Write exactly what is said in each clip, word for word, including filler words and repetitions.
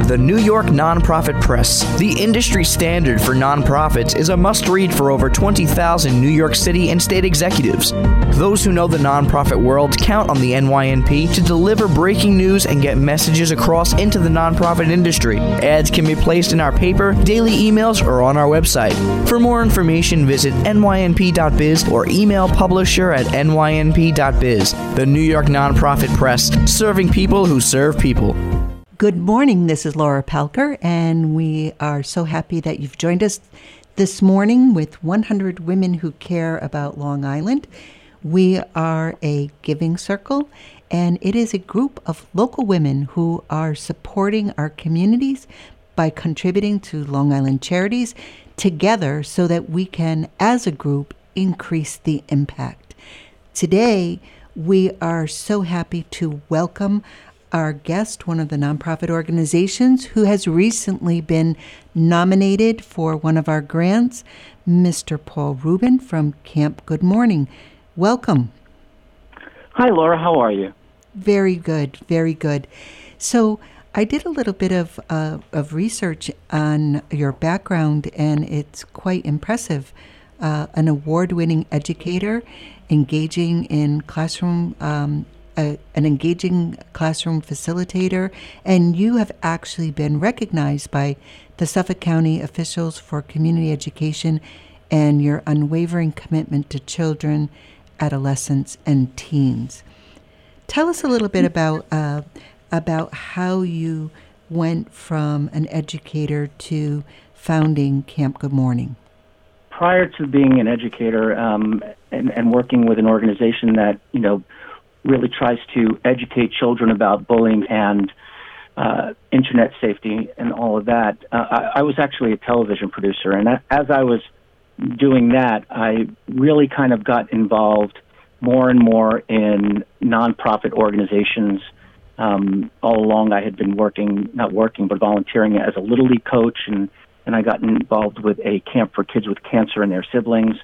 The New York Nonprofit Press. The industry standard for nonprofits is a must-read for over twenty thousand New York City and state executives. Those who know the nonprofit world count on the N Y N P to deliver breaking news and get messages across into the nonprofit industry. Ads can be placed in our paper, daily emails, or on our website. For more information, visit N Y N P dot biz or email publisher at N Y N P dot biz. The New York Nonprofit Press, serving people who serve people. Good morning. This is Laura Pelker, and we are so happy that you've joined us this morning with one hundred Women Who Care About Long Island. We are a giving circle, and it is a group of local women who are supporting our communities by contributing to Long Island charities together so that we can, as a group, increase the impact. Today, we are so happy to welcome our guest, one of the nonprofit organizations who has recently been nominated for one of our grants, Mister Paul Rubin from Camp Good Morning. Welcome. Hi, Laura. How are you? Very good, very good. So I did a little bit of uh, of research on your background, and it's quite impressive. Uh, an award-winning educator, engaging in classroom, um, a, an engaging classroom facilitator, and you have actually been recognized by the Suffolk County officials for community education and your unwavering commitment to children, adolescents, and teens. Tell us a little bit about uh, about how you went from an educator to founding Camp Good Morning. Prior to being an educator um, and, and working with an organization that, you know, really tries to educate children about bullying and uh, internet safety and all of that, uh, I, I was actually a television producer. And as I was doing that, I really kind of got involved more and more in nonprofit organizations. Um, all along, I had been working, not working, but volunteering as a Little League coach, and and I got involved with a camp for kids with cancer and their siblings.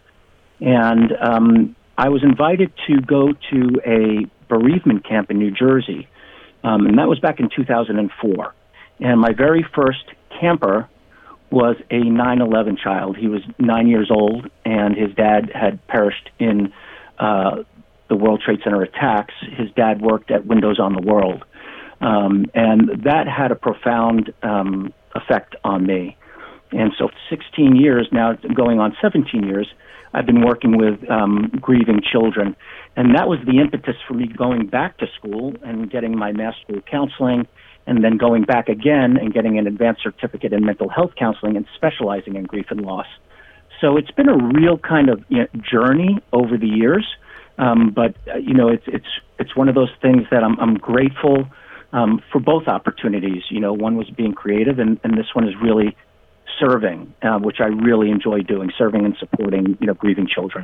And um, I was invited to go to a bereavement camp in New Jersey, um, and that was back in two thousand four. And my very first camper was a nine eleven child. He was nine years old, and his dad had perished in uh, the World Trade Center attacks. His dad worked at Windows on the World, um, and that had a profound um, effect on me. And so sixteen years, now going on seventeen years, I've been working with um, grieving children. And that was the impetus for me going back to school and getting my master's of counseling, and then going back again and getting an advanced certificate in mental health counseling and specializing in grief and loss. So it's been a real kind of, you know, journey over the years. Um, but, uh, you know, it's it's it's one of those things that I'm, I'm grateful um, for both opportunities. You know, one was being creative, and, and this one is really serving, uh, which I really enjoy doing, serving and supporting, you know, grieving children.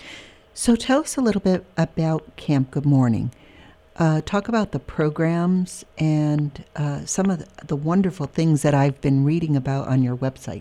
So tell us a little bit about Camp Good Morning. Uh, talk about the programs and uh, some of the, the wonderful things that I've been reading about on your website.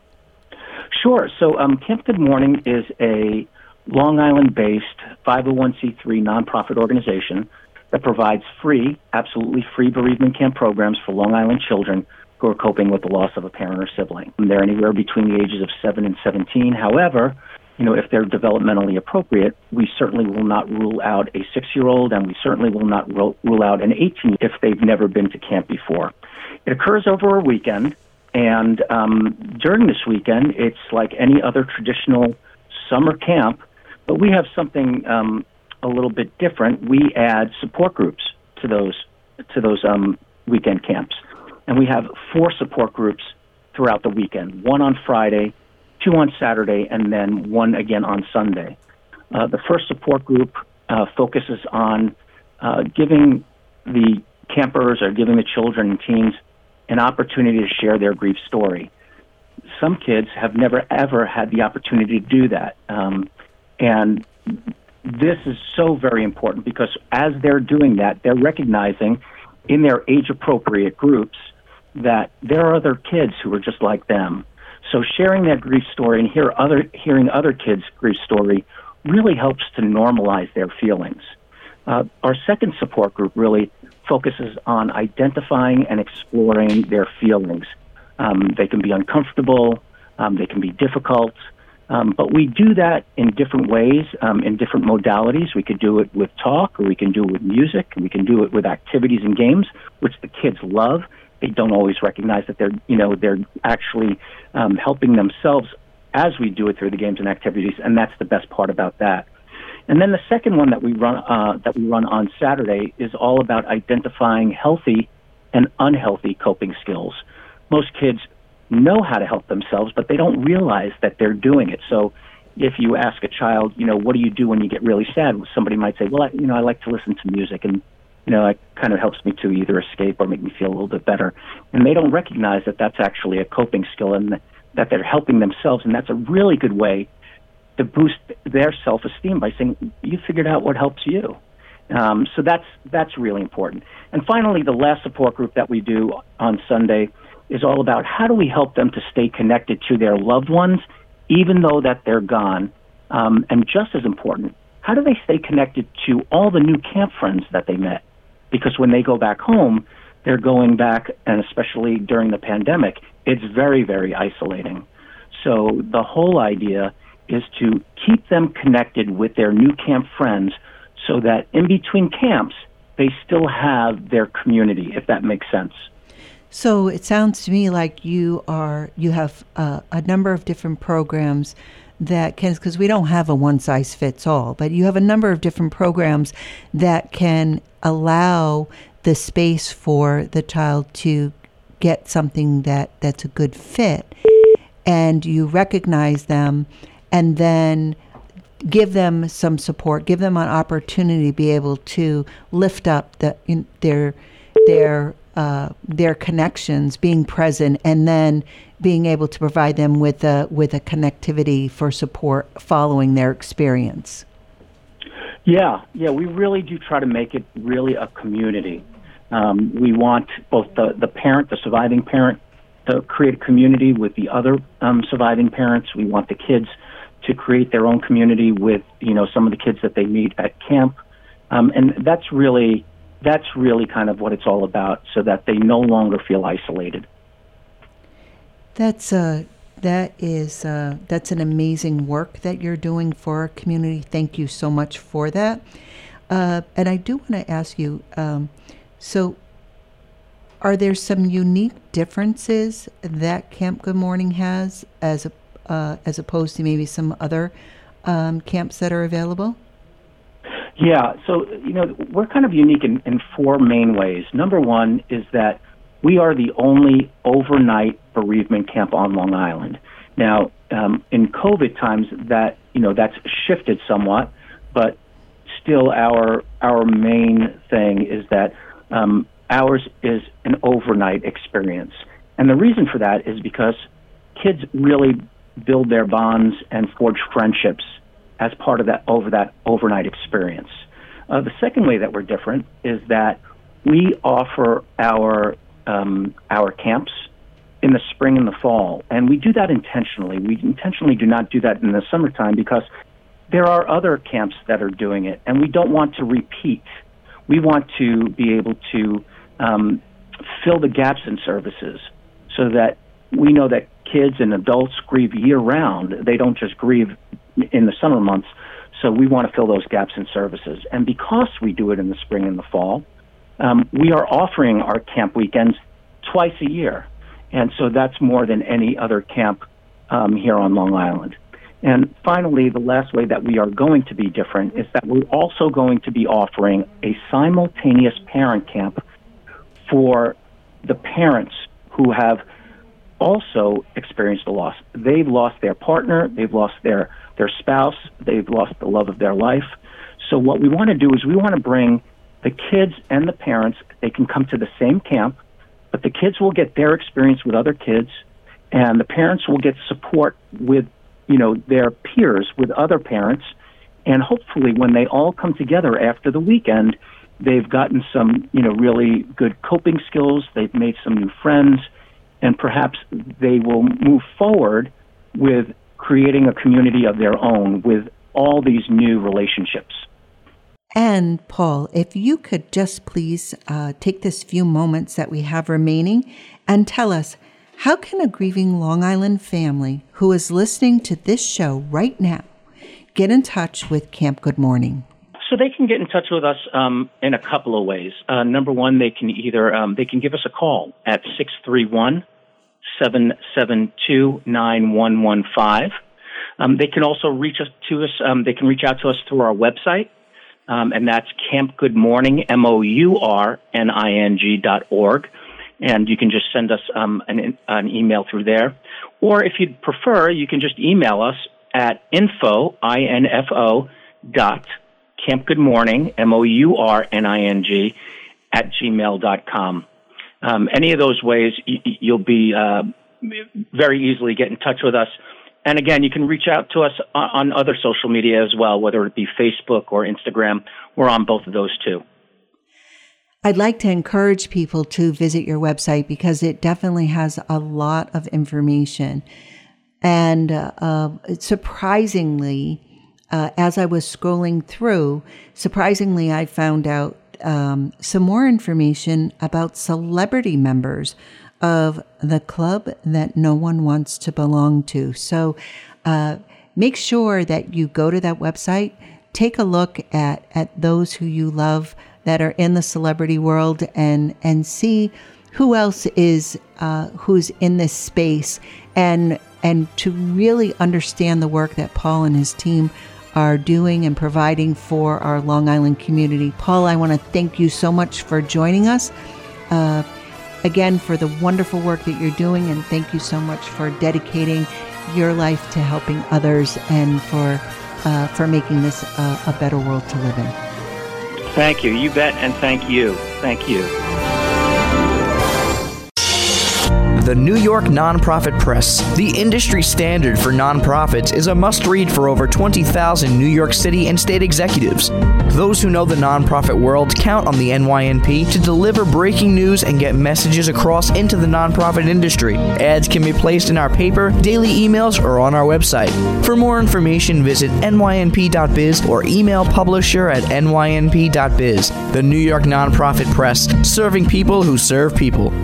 Sure. So um, Camp Good Morning is a Long Island-based five oh one c three nonprofit organization that provides free, absolutely free bereavement camp programs for Long Island children who are coping with the loss of a parent or sibling. And they're anywhere between the ages of seven and seventeen. However, you know, if they're developmentally appropriate, we certainly will not rule out a six-year-old, and we certainly will not ro- rule out an eighteen if they've never been to camp before. It occurs over a weekend, and um, during this weekend, it's like any other traditional summer camp, but we have something um, a little bit different. We add support groups to those to those um, weekend camps. And we have four support groups throughout the weekend, one on Friday, two on Saturday, and then one again on Sunday. Uh, the first support group uh, focuses on uh, giving the campers or giving the children and teens an opportunity to share their grief story. Some kids have never, ever had the opportunity to do that. Um, and this is so very important because as they're doing that, they're recognizing in their age-appropriate groups that there are other kids who are just like them. So sharing that grief story and hear other, hearing other kids' grief story really helps to normalize their feelings. Uh, our second support group really focuses on identifying and exploring their feelings. Um, they can be uncomfortable, um, they can be difficult, um, but we do that in different ways, um, in different modalities. We could do it with talk, or we can do it with music, and we can do it with activities and games, which the kids love. They don't always recognize that they're, you know, they're actually um, helping themselves as we do it through the games and activities, and that's the best part about that. And then the second one that we run uh, that we run on Saturday is all about identifying healthy and unhealthy coping skills. Most kids know how to help themselves, but they don't realize that they're doing it. So if you ask a child, you know, what do you do when you get really sad? Somebody might say, well, I, you know, I like to listen to music, and, you know, it kind of helps me to either escape or make me feel a little bit better. And they don't recognize that that's actually a coping skill and that they're helping themselves, and that's a really good way to boost their self-esteem by saying, you figured out what helps you. Um, so that's that's really important. And finally, the last support group that we do on Sunday is all about how do we help them to stay connected to their loved ones, even though that they're gone. Um, and just as important, how do they stay connected to all the new camp friends that they met? Because when they go back home, they're going back, and especially during the pandemic, it's very, very isolating. So the whole idea is to keep them connected with their new camp friends so that in between camps, they still have their community, if that makes sense. So it sounds to me like you are you have uh, a number of different programs that can, because we don't have a one-size-fits-all, but you have a number of different programs that can allow the space for the child to get something that, that's a good fit, and you recognize them and then give them some support, give them an opportunity to be able to lift up the, in their their uh, their connections, being present, and then being able to provide them with a with a connectivity for support following their experience. Yeah, yeah, we really do try to make it really a community. Um, we want both the, the parent, the surviving parent, to create a community with the other um, surviving parents. We want the kids to create their own community with, you know, some of the kids that they meet at camp. Um, and that's really, that's really kind of what it's all about, so that they no longer feel isolated. That's uh, that is uh, that's an amazing work that you're doing for our community. Thank you so much for that. Uh, and I do want to ask you, um, so are there some unique differences that Camp Good Morning has as a Uh, as opposed to maybe some other um, camps that are available? Yeah, so, you know, we're kind of unique in, in four main ways. Number one is that we are the only overnight bereavement camp on Long Island. Now, um, in COVID times, that, you know, that's shifted somewhat, but still our our main thing is that um, ours is an overnight experience. And the reason for that is because kids really build their bonds and forge friendships as part of that over that overnight experience. Uh, the second way that we're different is that we offer our um, our camps in the spring and the fall, and we do that intentionally. We intentionally do not do that in the summertime because there are other camps that are doing it, and we don't want to repeat. We want to be able to um, fill the gaps in services so that we know that kids and adults grieve year-round. They don't just grieve in the summer months. So we want to fill those gaps in services. And because we do it in the spring and the fall, um, we are offering our camp weekends twice a year. And so that's more than any other camp um, here on Long Island. And finally, the last way that we are going to be different is that we're also going to be offering a simultaneous parent camp for the parents who have also experienced a loss. They've lost their partner, they've lost their, their spouse, they've lost the love of their life. So what we want to do is we want to bring the kids and the parents. They can come to the same camp, but the kids will get their experience with other kids, and the parents will get support with, you know, their peers, with other parents. And hopefully when they all come together after the weekend, they've gotten some, you know, really good coping skills, they've made some new friends, and perhaps they will move forward with creating a community of their own with all these new relationships. And Paul, if you could just please uh, take this few moments that we have remaining and tell us, how can a grieving Long Island family who is listening to this show right now get in touch with Camp Good Morning? So they can get in touch with us um, in a couple of ways. Uh, number one, they can either um, they can give us a call at six three one, seven seven two, nine one one five. Um, they can also reach us to us. Um, they can reach out to us through our website. Um, and that's Camp Good Morning, M O U R N I N G dot org. And you can just send us um, an, an email through there. Or if you'd prefer, you can just email us at info, I N F O, dot Camp Good Morning, M O U R N I N G, at gmail dot com. Um, any of those ways, y- you'll be uh, very easily get in touch with us. And again, you can reach out to us on other social media as well, whether it be Facebook or Instagram. We're on both of those too. I'd like to encourage people to visit your website because it definitely has a lot of information. And uh, uh, surprisingly, uh, as I was scrolling through, surprisingly, I found out um, some more information about celebrity members of the club that no one wants to belong to. So uh, make sure that you go to that website, take a look at, at those who you love that are in the celebrity world, and and see who else is uh, who's in this space, and and to really understand the work that Paul and his team are doing and providing for our Long Island community. Paul, I want to thank you so much for joining us. Uh, Again, for the wonderful work that you're doing, and thank you so much for dedicating your life to helping others and for uh, for making this uh, a better world to live in. Thank you. You bet, and thank you. Thank you. The New York Nonprofit Press, the industry standard for nonprofits, is a must-read for over twenty thousand New York City and state executives. Those who know the nonprofit world count on the N Y N P to deliver breaking news and get messages across into the nonprofit industry. Ads can be placed in our paper, daily emails, or on our website. For more information, visit N Y N P dot biz or email publisher at N Y N P dot biz. The New York Nonprofit Press, serving people who serve people.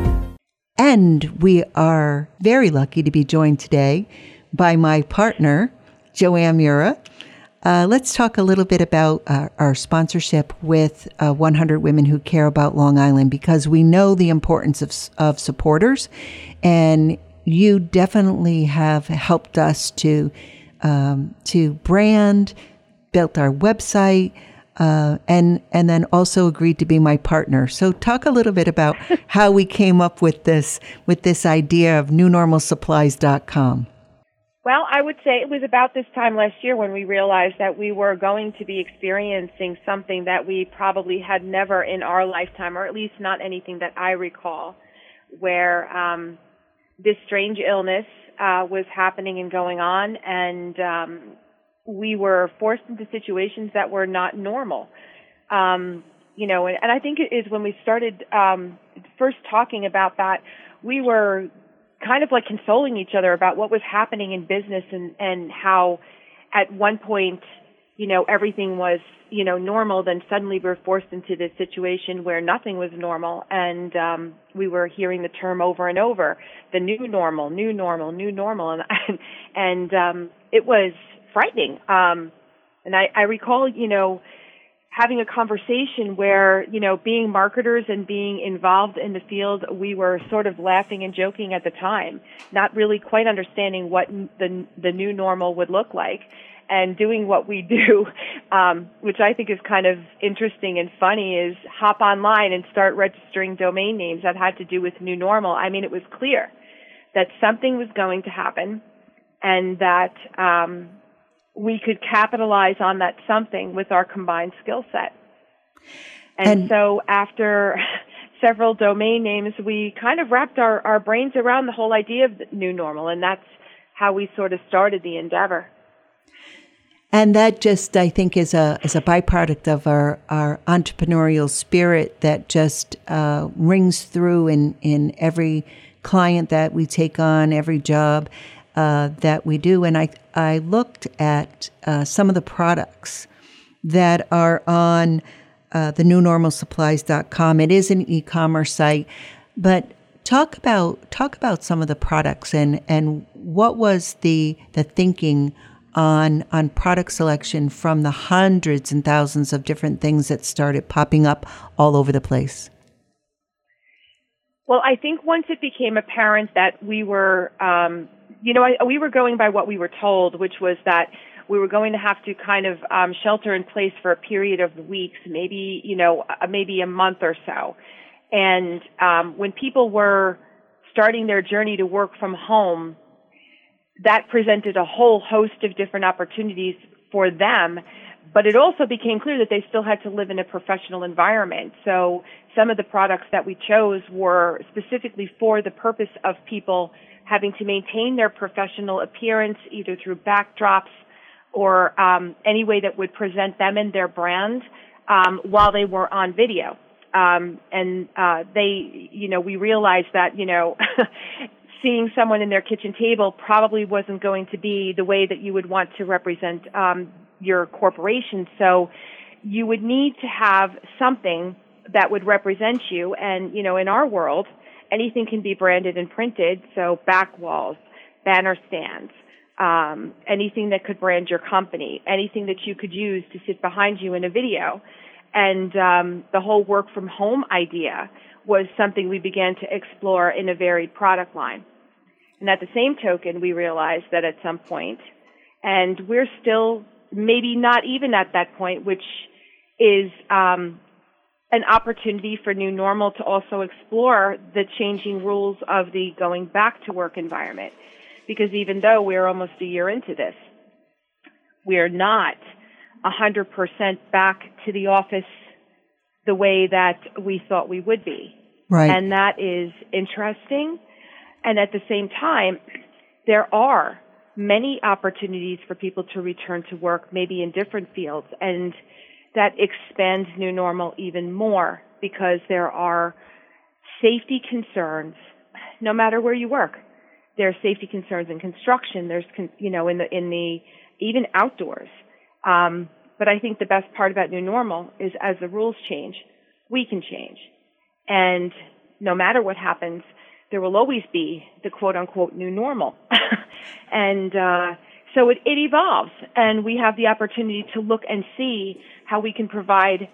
And we are very lucky to be joined today by my partner, Joanne Mura. Uh, let's talk a little bit about uh, our sponsorship with uh, one hundred Women Who Care About Long Island, because we know the importance of, of supporters, and you definitely have helped us to um, to brand, built our website, Uh, and and then also agreed to be my partner. So talk a little bit about how we came up with this with this idea of new normal supplies dot com. Well, I would say it was about this time last year when we realized that we were going to be experiencing something that we probably had never in our lifetime, or at least not anything that I recall, where um, this strange illness uh, was happening and going on, and um, we were forced into situations that were not normal. Um, you know, and, and I think it is when we started um, first talking about that, we were kind of like consoling each other about what was happening in business, and, and how at one point, you know, everything was, you know, normal. Then suddenly we were forced into this situation where nothing was normal. And um, we were hearing the term over and over, the new normal, new normal, new normal. And, and, and um, it was frightening. Um, and I, I recall, you know, having a conversation where, you know, being marketers and being involved in the field, we were sort of laughing and joking at the time, not really quite understanding what the the new normal would look like, and doing what we do, um, which I think is kind of interesting and funny, is hop online and start registering domain names that had to do with new normal. I mean, it was clear that something was going to happen, and that um, we could capitalize on that something with our combined skill set. And, and so after several domain names, we kind of wrapped our, our brains around the whole idea of the new normal, and that's how we sort of started the endeavor. And that just, I think, is a is a byproduct of our, our entrepreneurial spirit that just uh, rings through in, in every client that we take on, every job uh, that we do. And I I looked at uh, some of the products that are on uh, the new normal supplies dot com. It is an e-commerce site, but talk about talk about some of the products and, and what was the the thinking on on product selection from the hundreds and thousands of different things that started popping up all over the place. Well, I think once it became apparent that we were, um, you know, I, we were going by what we were told, which was that we were going to have to kind of um, shelter in place for a period of weeks, maybe, you know, uh, maybe a month or so. And um, when people were starting their journey to work from home, that presented a whole host of different opportunities for them. But it also became clear that they still had to live in a professional environment. So some of the products that we chose were specifically for the purpose of people having to maintain their professional appearance, either through backdrops or um, any way that would present them and their brand um, while they were on video. Um, and uh, they, you know, we realized that, you know, seeing someone in their kitchen table probably wasn't going to be the way that you would want to represent um, your corporation. So you would need to have something that would represent you. And, you know, in our world, anything can be branded and printed. So back walls, banner stands, um, anything that could brand your company, anything that you could use to sit behind you in a video. And um, the whole work from home idea was something we began to explore in a varied product line. And at the same token, we realized that at some point, and we're still maybe not even at that point, which is um, an opportunity for New Normal to also explore the changing rules of the going back to work environment. Because even though we're almost a year into this, we're not one hundred percent back to the office the way that we thought we would be. Right. And that is interesting. And at the same time, there are many opportunities for people to return to work, maybe in different fields, and that expands New Normal even more because there are safety concerns no matter where you work. There are safety concerns in construction. There's, you know, in the in the even outdoors. Um, but I think the best part about New Normal is as the rules change, we can change, and no matter what happens, there will always be the quote-unquote new normal. and uh, so it, it evolves, and we have the opportunity to look and see how we can provide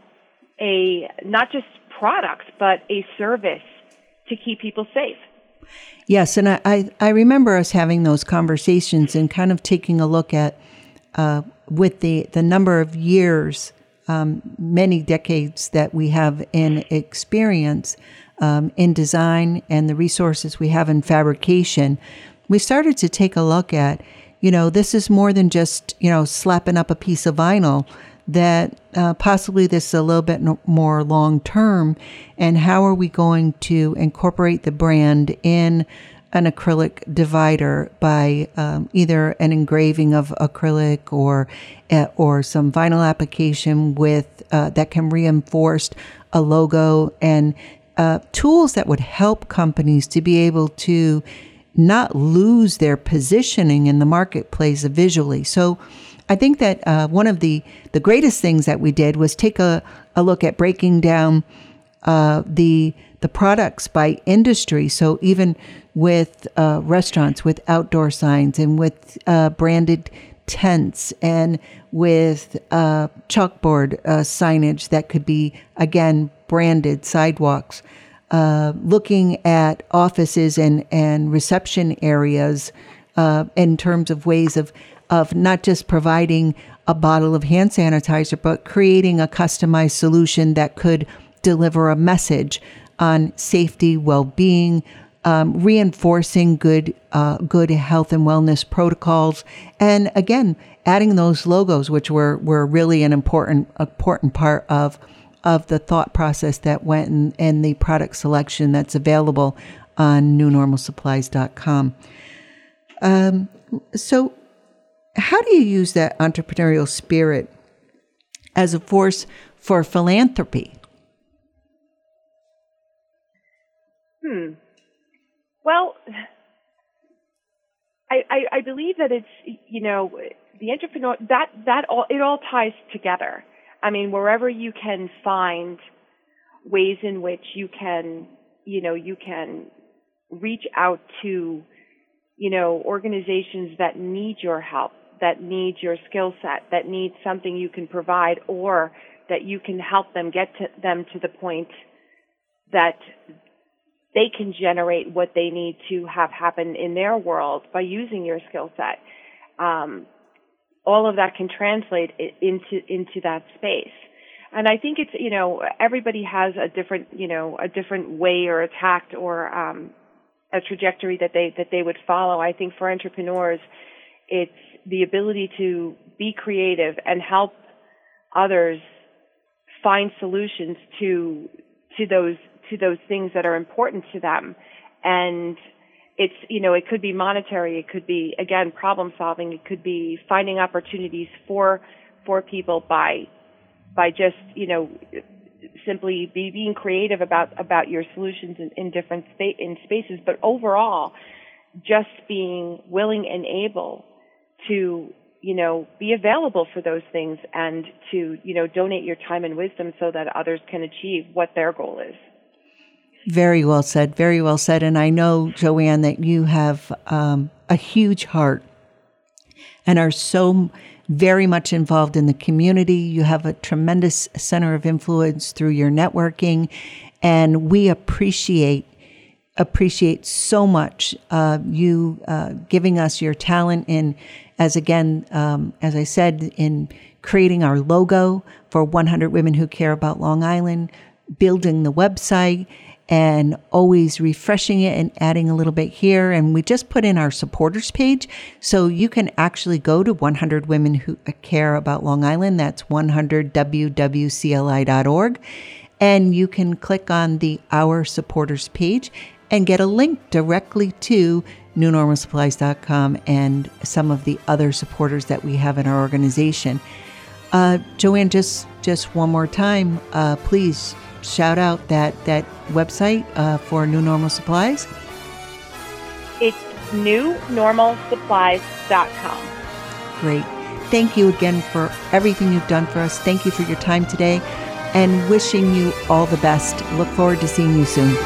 a not just products, but a service to keep people safe. Yes, and I, I, I remember us having those conversations and kind of taking a look at, uh, with the, the number of years, um, many decades that we have in experience Um, in design and the resources we have in fabrication, we started to take a look at, you know, this is more than just, you know, slapping up a piece of vinyl, that uh, possibly this is a little bit no, more long term. And how are we going to incorporate the brand in an acrylic divider by um, either an engraving of acrylic or uh, or some vinyl application with uh, that can reinforce a logo and Uh, tools that would help companies to be able to not lose their positioning in the marketplace visually. So I think that uh, one of the, the greatest things that we did was take a, a look at breaking down uh, the the products by industry. So even with uh, restaurants, with outdoor signs and with uh, branded tents and with uh, chalkboard uh, signage that could be, again, branded sidewalks, uh, looking at offices and, and reception areas uh, in terms of ways of, of not just providing a bottle of hand sanitizer, but creating a customized solution that could deliver a message on safety, well-being, um, reinforcing good uh, good health and wellness protocols, and again, adding those logos, which were, were really an important important part of of the thought process that went in, in the product selection that's available on new normal supplies dot com. Um, so how do you use that entrepreneurial spirit as a force for philanthropy? Hmm. Well, I, I, I believe that it's, you know, the entrepreneur, that, that all, it all ties together. I mean, wherever you can find ways in which you can, you know, you can reach out to, you know, organizations that need your help, that need your skill set, that need something you can provide, or that you can help them get to them to the point that they can generate what they need to have happen in their world by using your skill set. Um, all of that can translate into into that space. And I think it's, you know, everybody has a different, you know, a different way or a tact or um, a trajectory that they that they would follow. I think for entrepreneurs, it's the ability to be creative and help others find solutions to to those to those things that are important to them. And it's, you know, it could be monetary, it could be, again, problem solving, it could be finding opportunities for for people by by just, you know, simply be, being creative about about your solutions in, in different spa- in spaces, but overall, just being willing and able to, you know, be available for those things and to, you know, donate your time and wisdom so that others can achieve what their goal is. Very well said. Very well said. And I know, Joanne, that you have um, a huge heart and are so very much involved in the community. You have a tremendous center of influence through your networking, and we appreciate appreciate so much uh, you uh, giving us your talent in, as again, um, as I said, in creating our logo for one hundred Women Who Care About Long Island, building the website, and always refreshing it and adding a little bit here. And we just put in our supporters page, so you can actually go to one hundred Women Who Care About Long Island. That's one hundred W W C L I dot org. And you can click on the Our Supporters page and get a link directly to new normal supplies dot com and some of the other supporters that we have in our organization. Uh, Joanne, just, just one more time, uh, please shout out that, that website uh, for New Normal Supplies. It's new normal supplies dot com. Great. Thank you again for everything you've done for us. Thank you for your time today, and wishing you all the best. Look forward to seeing you soon.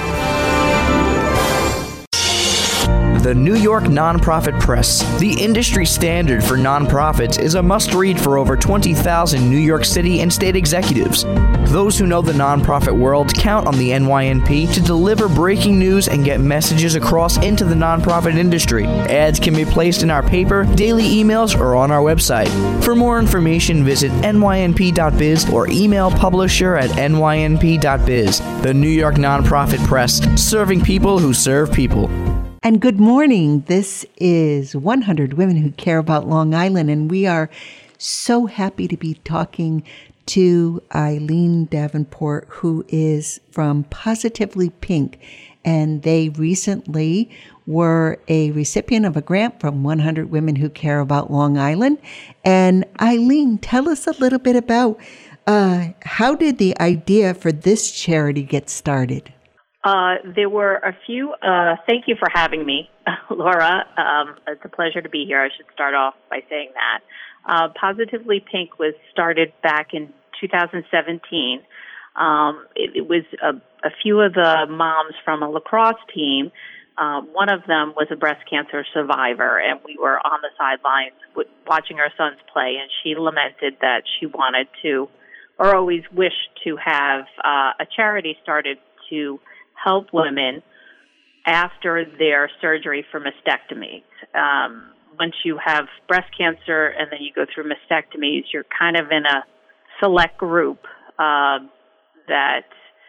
The New York Nonprofit Press, the industry standard for nonprofits, is a must-read for over twenty thousand New York City and state executives. Those who know the nonprofit world count on the N Y N P to deliver breaking news and get messages across into the nonprofit industry. Ads can be placed in our paper, daily emails, or on our website. For more information, visit N Y N P dot biz or email publisher at N Y N P dot biz. The New York Nonprofit Press, serving people who serve people. And good morning. This is one hundred Women Who Care About Long Island, and we are so happy to be talking to Eileen Davenport, who is from Positively Pink, and they recently were a recipient of a grant from one hundred Women Who Care About Long Island. And Eileen, tell us a little bit about uh, how did the idea for this charity get started? Uh, there were a few, uh, thank you for having me, Laura. Um, it's a pleasure to be here. I should start off by saying that. Uh, Positively Pink was started back in two thousand seventeen. Um, it, it was a, a few of the moms from a lacrosse team. Um, one of them was a breast cancer survivor, and we were on the sidelines w- watching our sons play, and she lamented that she wanted to, or always wished to have uh, a charity started to help women after their surgery for mastectomies. Um, once you have breast cancer and then you go through mastectomies, you're kind of in a select group uh, that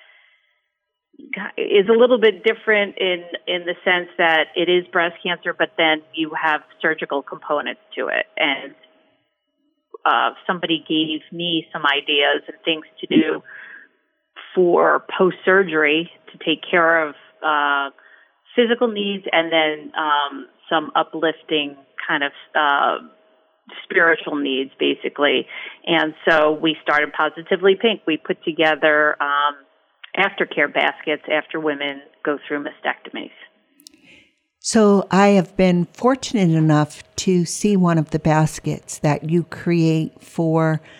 is a little bit different in, in the sense that it is breast cancer, but then you have surgical components to it. And uh, somebody gave me some ideas and things to do for post-surgery to take care of uh, physical needs and then um, some uplifting kind of uh, spiritual needs, basically. And so we started Positively Pink. We put together um, aftercare baskets after women go through mastectomies. So I have been fortunate enough to see one of the baskets that you create for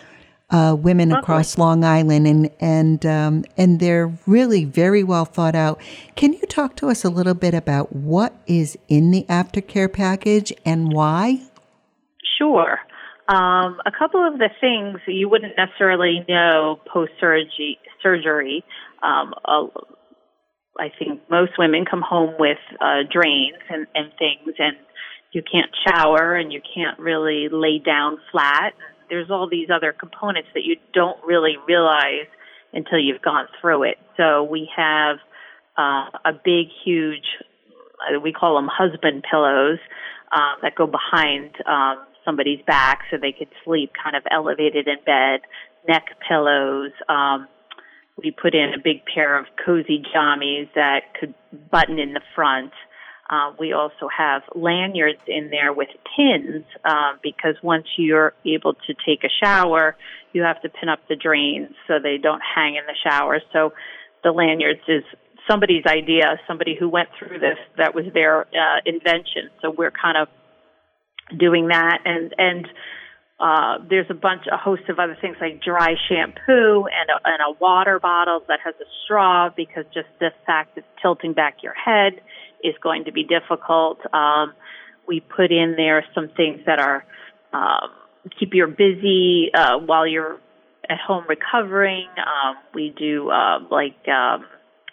uh, women Lovely. across Long Island, and and um, and they're really very well thought out. Can you talk to us a little bit about what is in the aftercare package and why? Sure. Um, a couple of the things you wouldn't necessarily know post-surgery. Surgery, um, uh, I think most women come home with uh, drains and, and things, and you can't shower and you can't really lay down flat. There's all these other components that you don't really realize until you've gone through it. So we have uh, a big, huge, uh, we call them husband pillows, uh, that go behind um, somebody's back so they could sleep kind of elevated in bed, neck pillows. Um, we put in a big pair of cozy jammies that could button in the front. Uh, we also have lanyards in there with pins uh, because once you're able to take a shower, you have to pin up the drains so they don't hang in the shower. So the lanyards is somebody's idea, somebody who went through this, that was their uh, invention. So we're kind of doing that. And, and uh, there's a bunch, a host of other things like dry shampoo and a, and a water bottle that has a straw because just the fact of tilting back your head is going to be difficult. Um, we put in there some things that are um, keep you busy uh, while you're at home recovering. Um, we do uh, like um,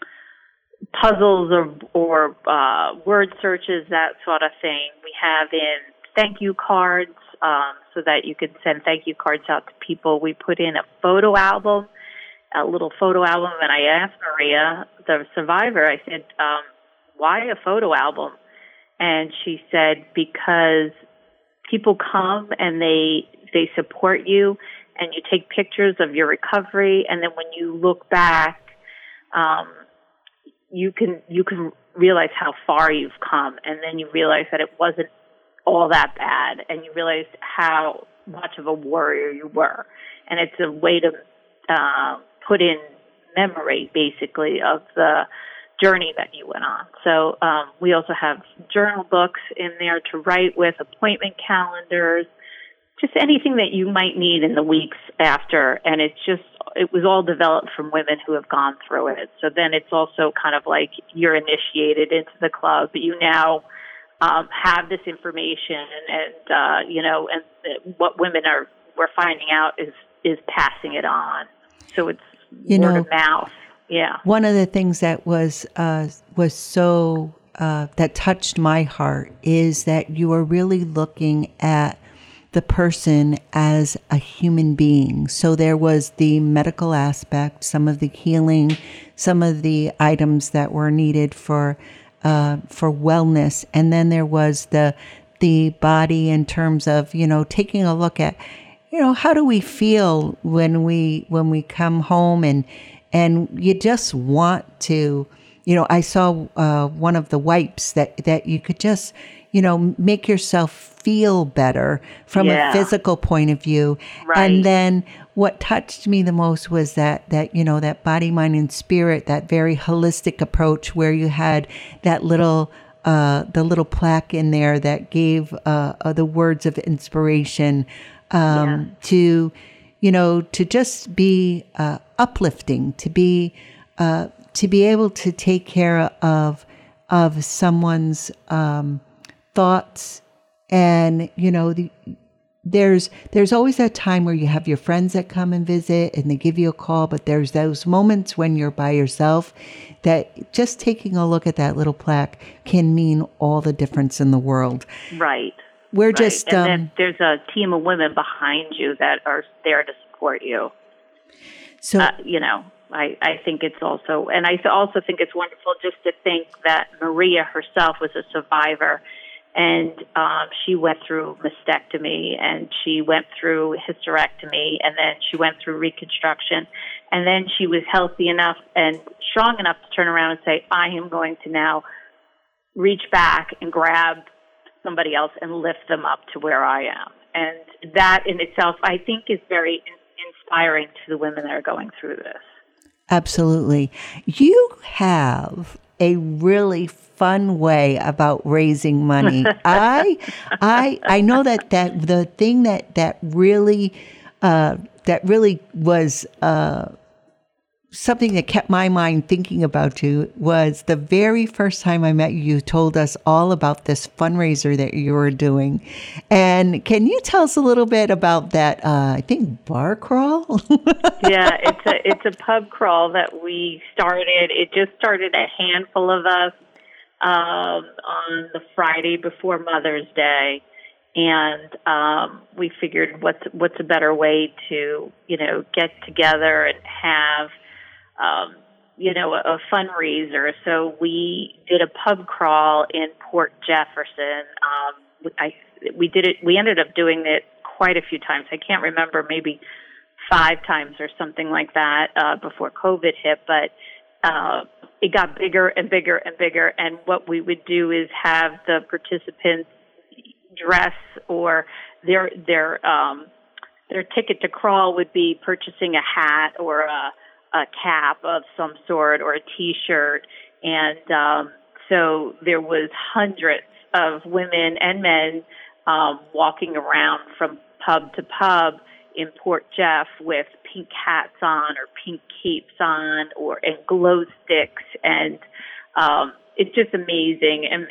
puzzles or, or uh, word searches, that sort of thing. We have in thank you cards um, so that you can send thank you cards out to people. We put in a photo album, a little photo album, and I asked Maria, the survivor, I said, um, why a photo album? And she said, because people come and they they support you and you take pictures of your recovery, and then when you look back, um, you can you can realize how far you've come, and then you realize that it wasn't all that bad, and you realize how much of a warrior you were. And it's a way to uh, put in memory, basically, of the journey that you went on. So um, we also have journal books in there to write with, appointment calendars, just anything that you might need in the weeks after. And it's just, it was all developed from women who have gone through it. So then it's also kind of like you're initiated into the club, but you now um, have this information, and, and uh, you know, and what women are, we're finding out is, is passing it on. So it's you word know, of mouth. Yeah. One of the things that was uh, was so uh, that touched my heart is that you are really looking at the person as a human being. So there was the medical aspect, some of the healing, some of the items that were needed for uh, for wellness, and then there was the the body in terms of, you know, taking a look at, you know, how do we feel when we when we come home, and and you just want to, you know, I saw uh, one of the wipes that, that you could just, you know, make yourself feel better from yeah. a physical point of view. Right. And then what touched me the most was that, that, you know, that body, mind, and spirit, that very holistic approach where you had that little, uh, the little plaque in there that gave uh, uh, the words of inspiration um, yeah. to, you know, to just be uh, uplifting, to be uh, to be able to take care of of someone's um, thoughts, and you know, the, there's there's always that time where you have your friends that come and visit, and they give you a call, but there's those moments when you're by yourself that just taking a look at that little plaque can mean all the difference in the world. Right. We're right. just, and um, then there's a team of women behind you that are there to support you. So, uh, you know, I, I think it's also, and I also think it's wonderful just to think that Maria herself was a survivor, and um, she went through mastectomy, and she went through hysterectomy, and then she went through reconstruction, and then she was healthy enough and strong enough to turn around and say, I am going to now reach back and grab somebody else and lift them up to where I am. And that in itself, I think, is very in- inspiring to the women that are going through this. Absolutely. You have a really fun way about raising money. I, I, I know that, that the thing that, that really uh, that really was uh, something that kept my mind thinking about you was the very first time I met you, you told us all about this fundraiser that you were doing. And can you tell us a little bit about that, uh, I think, bar crawl? Yeah, it's a it's a pub crawl that we started. It just started a handful of us um, on the Friday before Mother's Day. And um, we figured what's what's a better way to, you know, get together and have Um, you know, a, a fundraiser. So we did a pub crawl in Port Jefferson. Um, I, we did it, we ended up doing it quite a few times. I can't remember, maybe five times or something like that uh, before COVID hit, but uh, it got bigger and bigger and bigger. And what we would do is have the participants dress or their, their, um, their ticket to crawl would be purchasing a hat or a a cap of some sort or a T-shirt. And um, so there was hundreds of women and men um, walking around from pub to pub in Port Jeff with pink hats on or pink capes on or and glow sticks. And um, it's just amazing. And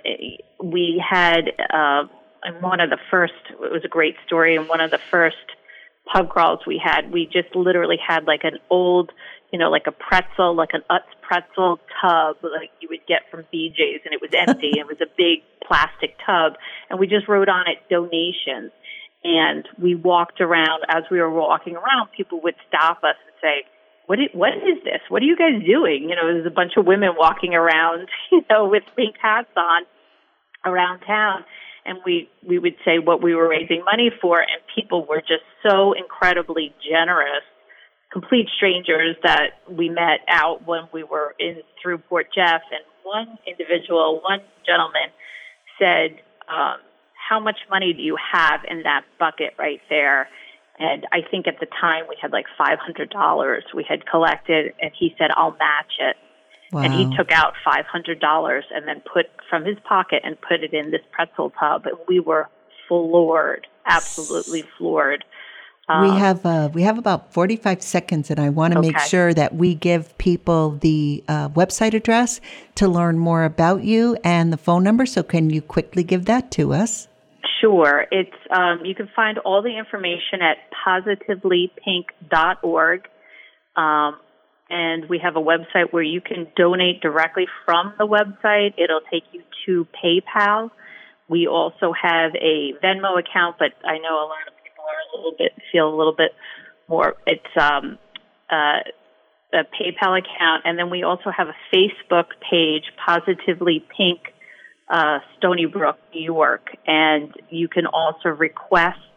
we had uh, in one of the first, it was a great story, in one of the first pub crawls we had, we just literally had like an old, you know, like a pretzel, like an Utz pretzel tub, like you would get from B J's, and it was empty. It was a big plastic tub, and we just wrote on it donations. And we walked around. As we were walking around, people would stop us and say, "What is, what is this? What are you guys doing?" You know, there's a bunch of women walking around, you know, with pink hats on around town. And we, we would say what we were raising money for, and people were just so incredibly generous, complete strangers that we met out when we were in through Port Jeff. And one individual, one gentleman said, um, how much money do you have in that bucket right there? And I think at the time we had like five hundred dollars we had collected, and he said, I'll match it. Wow. And he took out five hundred dollars and then put from his pocket and put it in this pretzel tub. And we were floored, absolutely floored. Um, we have uh, we have about forty-five seconds, and I want to okay. make sure that we give people the uh, website address to learn more about you and the phone number. So can you quickly give that to us? Sure. It's um, you can find all the information at positively pink dot org. Um, And we have a website where you can donate directly from the website. It'll take you to PayPal. We also have a Venmo account, but I know a lot of people are a little bit, feel a little bit more, it's um, uh, a PayPal account. And then we also have a Facebook page, Positively Pink, uh, Stony Brook, New York. And you can also request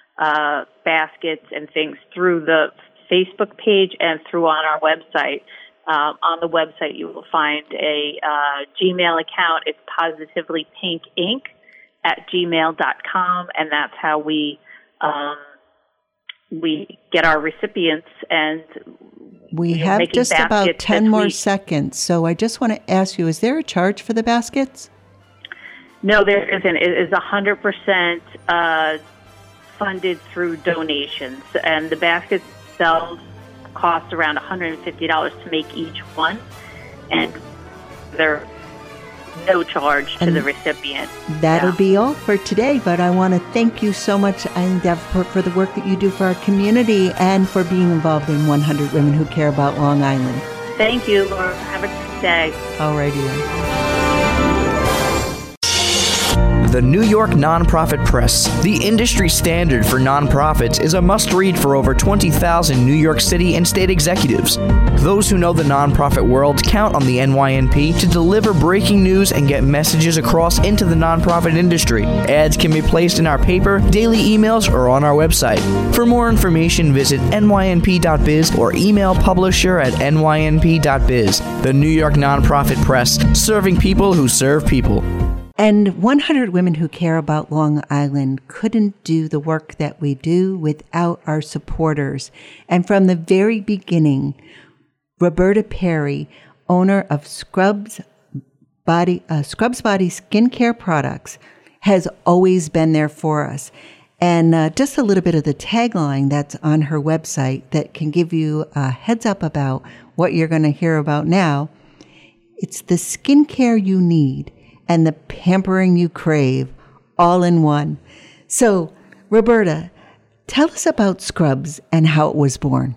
uh, baskets and things through the Facebook page and through on our website. Um, on the website, you will find a uh, Gmail account. It's positivelypinkinc at gmail dot com, and that's how we um, we get our recipients. And we have just about ten more seconds, so I just want to ask you: is there a charge for the baskets? No, there isn't. It is one hundred percent uh, funded through donations, and the baskets themselves cost around one hundred fifty dollars to make each one, and there's no charge to and the recipient. That'll yeah. be all for today, but I want to thank you so much, Deb, for, for the work that you do for our community and for being involved in one hundred Women Who Care About Long Island. Thank you, Laura. Have a good day. All righty. The New York Nonprofit Press, the industry standard for nonprofits, is a must-read for over twenty thousand New York City and state executives. Those who know the nonprofit world count on the N Y N P to deliver breaking news and get messages across into the nonprofit industry. Ads can be placed in our paper, daily emails, or on our website. For more information, visit N Y N P dot biz or email publisher at N Y N P dot biz. The New York Nonprofit Press, serving people who serve people. And one hundred Women Who Care About Long Island couldn't do the work that we do without our supporters. And from the very beginning, Roberta Perry, owner of Scrubs Body, uh, Scrubs Body Skincare Products, has always been there for us. And uh, just a little bit of the tagline that's on her website that can give you a heads up about what you're going to hear about now. It's the skincare you need and the pampering you crave all in one. So, Roberta, tell us about Scrubs and how it was born.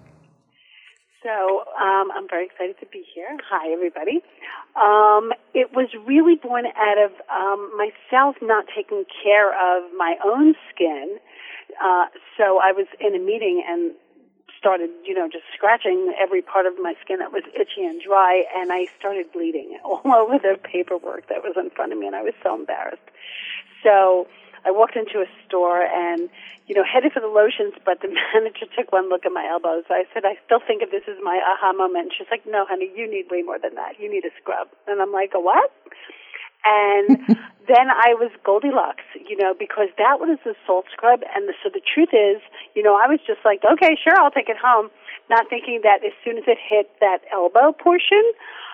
So um, I'm very excited to be here. Hi, everybody. Um, it was really born out of um, myself not taking care of my own skin. Uh, so I was in a meeting and started, you know, just scratching every part of my skin that was itchy and dry, and I started bleeding all over the paperwork that was in front of me, and I was so embarrassed. So I walked into a store and, you know, headed for the lotions, but the manager took one look at my elbows. I said, I still think of this as my aha moment. She's like, no, honey, you need way more than that. You need a scrub. And I'm like, a what? And then I was Goldilocks, you know, because that was a salt scrub. And the, so the truth is, you know, I was just like, okay, sure, I'll take it home, not thinking that as soon as it hit that elbow portion,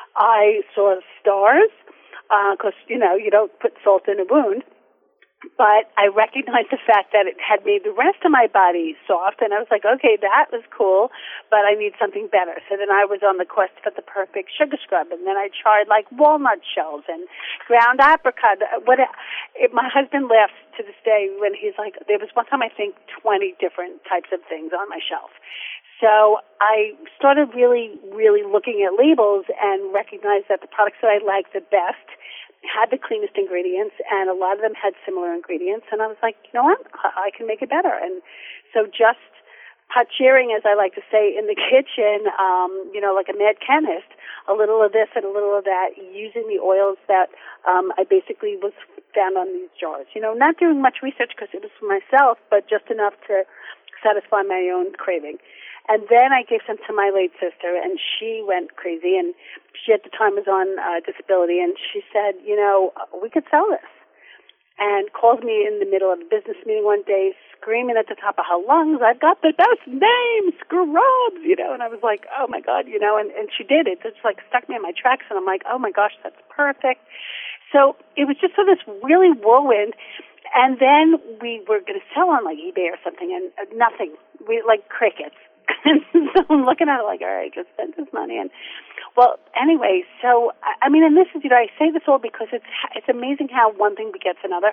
I saw stars, because, uh, you know, you don't put salt in a wound. But I recognized the fact that it had made the rest of my body soft, and I was like, okay, that was cool, but I need something better. So then I was on the quest for the perfect sugar scrub, and then I tried, like, walnut shells and ground apricot. What it, my husband laughs to this day when he's like, there was one time, I think, twenty different types of things on my shelf. So I started really, really looking at labels and recognized that the products that I liked the best had the cleanest ingredients, and a lot of them had similar ingredients, and I was like, you know what, I can make it better. And so just pot-cheering, as I like to say, in the kitchen, um, you know, like a mad chemist, a little of this and a little of that, using the oils that um, I basically was found on these jars. You know, not doing much research because it was for myself, but just enough to satisfy my own craving. And then I gave some to my late sister, and she went crazy, and she at the time was on uh, disability, and she said, you know, we could sell this. And called me in the middle of a business meeting one day, screaming at the top of her lungs, I've got the best name, Scrubs, you know, and I was like, oh my God, you know, and, and she did. It just like stuck me in my tracks, and I'm like, oh my gosh, that's perfect. So it was just for this really whirlwind. And then we were going to sell on like eBay or something, and uh, nothing. We like crickets. And so I'm looking at it like, all right, just spend this money. And well, anyway, so I mean, and this is, you know, I say this all because it's it's amazing how one thing begets another.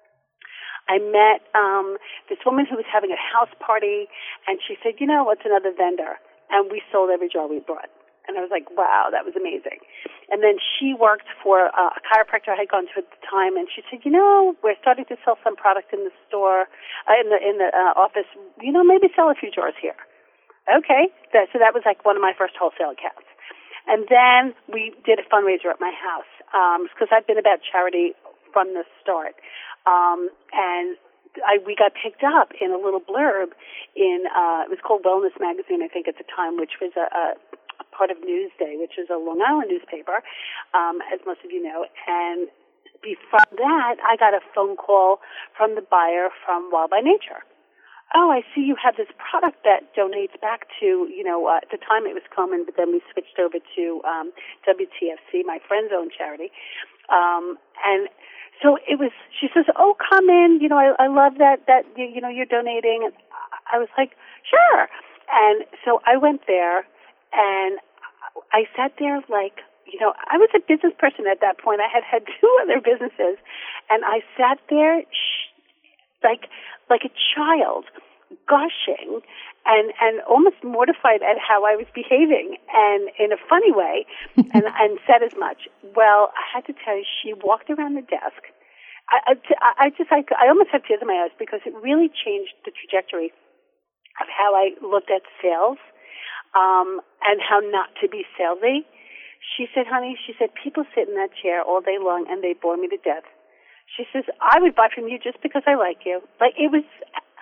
I met um, this woman who was having a house party, and she said, you know, what's another vendor? And we sold every jar we brought. And I was like, wow, that was amazing. And then she worked for uh, a chiropractor I had gone to at the time, and she said, you know, we're starting to sell some product in the store, uh, in the in the uh, office. You know, maybe sell a few jars here. Okay, that, so that was like one of my first wholesale accounts. And then we did a fundraiser at my house, because um, I've been about charity from the start. Um, and I, we got picked up in a little blurb in, uh, it was called Wellness Magazine, I think at the time, which was a, a, a part of Newsday, which is a Long Island newspaper, um, as most of you know. And before that, I got a phone call from the buyer from Wild by Nature. Oh, I see you have this product that donates back to, you know, uh, at the time it was Komen, but then we switched over to um, W T F C, my friend's own charity. Um, and so it was, she says, oh, come in, you know, I, I love that, that, you, you know, you're donating. And I was like, sure. And so I went there, and I sat there like, you know, I was a business person at that point. I had had two other businesses, and I sat there sh- like, like a child, gushing and, and almost mortified at how I was behaving, and in a funny way, and, and said as much. Well, I had to tell you, she walked around the desk. I, I, I just, I, I almost had tears in my eyes because it really changed the trajectory of how I looked at sales, um, and how not to be salesy. She said, honey, she said, people sit in that chair all day long and they bore me to death. She says, I would buy from you just because I like you. Like, it was,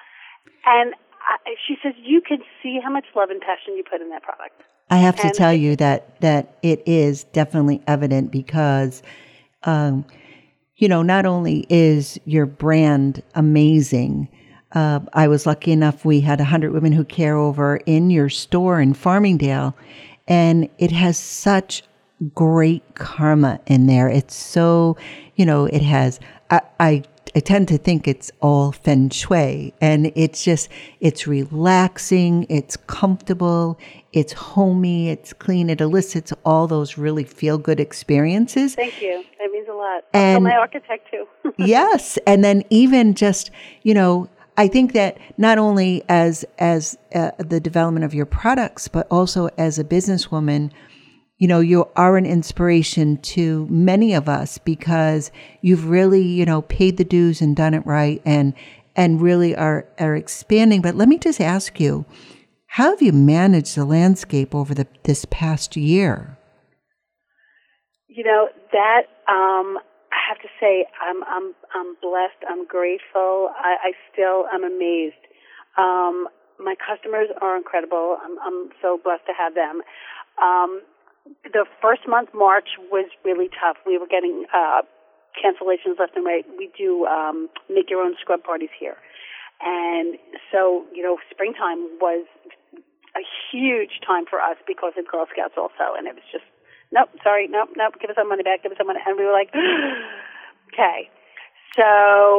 and I, she says, you can see how much love and passion you put in that product. I have to and tell you that, that it is definitely evident because, um, you know, not only is your brand amazing, uh, I was lucky enough, we had one hundred Women Who Care over in your store in Farmingdale, and it has such great karma in there. It's so, you know, it has, I, I, I tend to think it's all feng shui, and it's just, it's relaxing, it's comfortable, it's homey, it's clean. It elicits all those really feel-good experiences. Thank you. That means a lot. And Also my architect too. yes. And then even just, you know, I think that not only as, as uh, the development of your products, but also as a businesswoman, you know, you are an inspiration to many of us because you've really, you know, paid the dues and done it right, and and really are are expanding. But let me just ask you, how have you managed the landscape over the this past year? You know, that um, I have to say, I'm I'm I'm blessed. I'm grateful. I, I still am amazed. Um, my customers are incredible. I'm I'm so blessed to have them. Um, The first month, March, was really tough. We were getting uh, cancellations left and right. We do um, make-your-own scrub parties here. And so, you know, springtime was a huge time for us because of Girl Scouts also. And it was just, nope, sorry, nope, nope, give us our money back, give us our money. And we were like, okay. So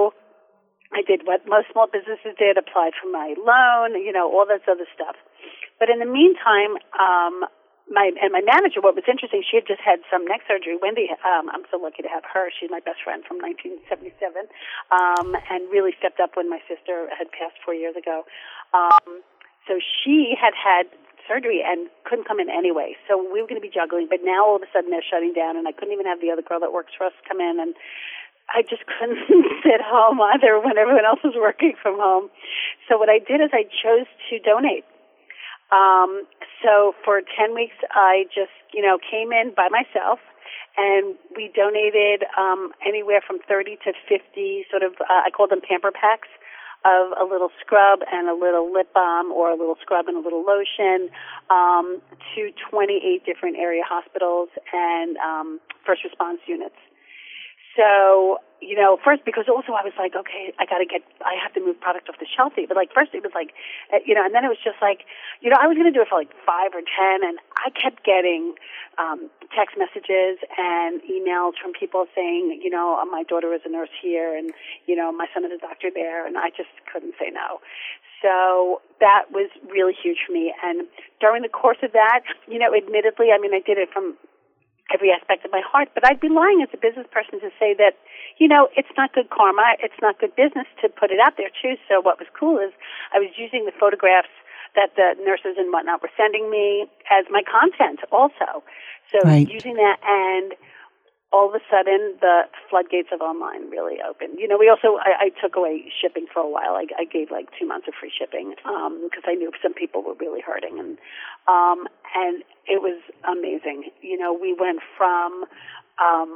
I did what most small businesses did, applied for my loan, you know, all that other stuff. But in the meantime, um, My and my manager, what was interesting, she had just had some neck surgery. Wendy, um, I'm so lucky to have her. She's my best friend from nineteen seventy-seven, um, and really stepped up when my sister had passed four years ago. Um, so she had had surgery and couldn't come in anyway. So we were going to be juggling, but now all of a sudden they're shutting down, and I couldn't even have the other girl that works for us come in, and I just couldn't sit home either when everyone else was working from home. So what I did is I chose to donate. Um, so for ten weeks, I just, you know, came in by myself, and we donated um, anywhere from thirty to fifty sort of, uh, I call them pamper packs, of a little scrub and a little lip balm, or a little scrub and a little lotion, um, to twenty-eight different area hospitals and um, first response units. So, you know, first, because also I was like, okay, I got to get, I have to move product off the shelf. But like, first it was like, you know, and then it was just like, you know, I was going to do it for like five or ten, and I kept getting um, text messages and emails from people saying, you know, my daughter is a nurse here, and, you know, my son is a doctor there, and I just couldn't say no. So that was really huge for me. And during the course of that, you know, admittedly, I mean, I did it from every aspect of my heart, but I'd be lying as a business person to say that, you know, it's not good karma, it's not good business to put it out there too. So what was cool is I was using the photographs that the nurses and whatnot were sending me as my content also. So right. using that, and all of a sudden the floodgates of online really opened. You know, we also, I, I took away shipping for a while. I, I gave like two months of free shipping um, because I knew some people were really hurting. And, um, and it was amazing. You know, we went from, um,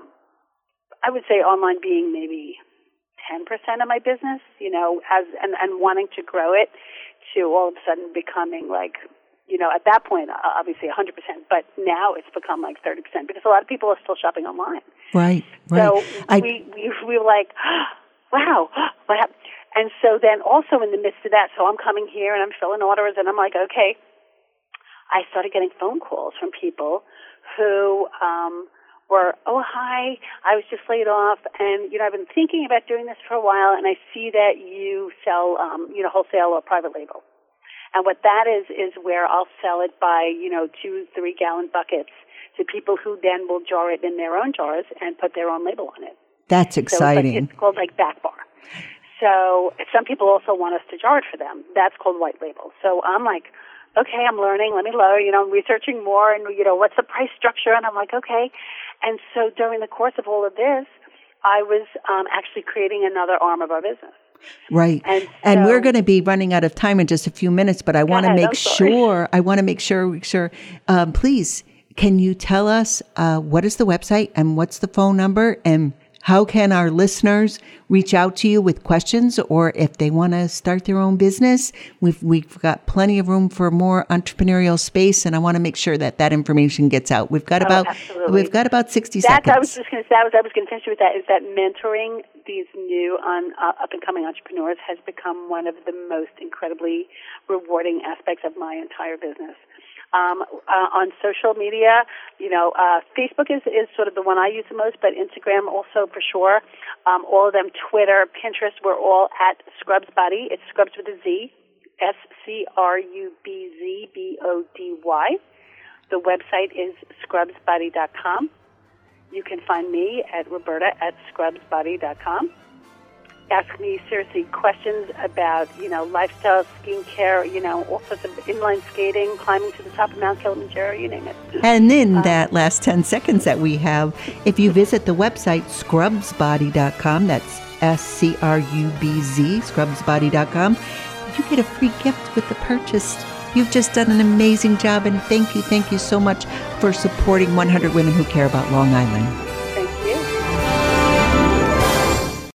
I would say online being maybe ten percent of my business, you know, as, and, and wanting to grow it to all of a sudden becoming like, you know, at that point, obviously one hundred percent, but now it's become like thirty percent because a lot of people are still shopping online. Right, right. So I, we, we, we were like, oh, wow, what happened? And so then also in the midst of that, so I'm coming here and I'm filling orders, and I'm like, okay, I started getting phone calls from people who um, were, oh, hi, I was just laid off, and, you know, I've been thinking about doing this for a while, and I see that you sell, um, you know, wholesale or private label. And what that is, is where I'll sell it by, you know, two, three gallon buckets to people who then will jar it in their own jars and put their own label on it. That's exciting. So it's, like, it's called like back bar. So some people also want us to jar it for them. That's called white label. So I'm like, okay, I'm learning. Let me learn. You know, I'm researching more, and, you know, what's the price structure? And I'm like, okay. And so during the course of all of this, I was um, actually creating another arm of our business. Right. And, so, and we're going to be running out of time in just a few minutes, but I want to make sure, I want to make sure, sure, um, please, can you tell us uh, what is the website and what's the phone number, and how can our listeners reach out to you with questions, or if they want to start their own business? We've, we've got plenty of room for more entrepreneurial space, and I want to make sure that that information gets out. We've got oh, about, absolutely. we've got about sixty That's, seconds. I was just going to say, I was, I was going to finish with that, is that mentoring these new on, uh, up-and-coming entrepreneurs has become one of the most incredibly rewarding aspects of my entire business. Um, uh, on social media, you know, uh, Facebook is, is sort of the one I use the most, but Instagram also for sure. Um, all of them, Twitter, Pinterest, we're all at Scrubs Body. It's Scrubs with a Z, S C R U B Z B O D Y. The website is scrubs body dot com. You can find me at Roberta at scrubs body dot com. Ask me seriously questions about, you know, lifestyle, skincare, you know, all sorts of inline skating, climbing to the top of Mount Kilimanjaro, you name it. And in um, that last ten seconds that we have, if you visit the website scrubs body dot com, that's S C R U B Z, scrubs body dot com, you get a free gift with the purchase. You've just done an amazing job, and thank you, thank you so much for supporting one hundred Women Who Care About Long Island.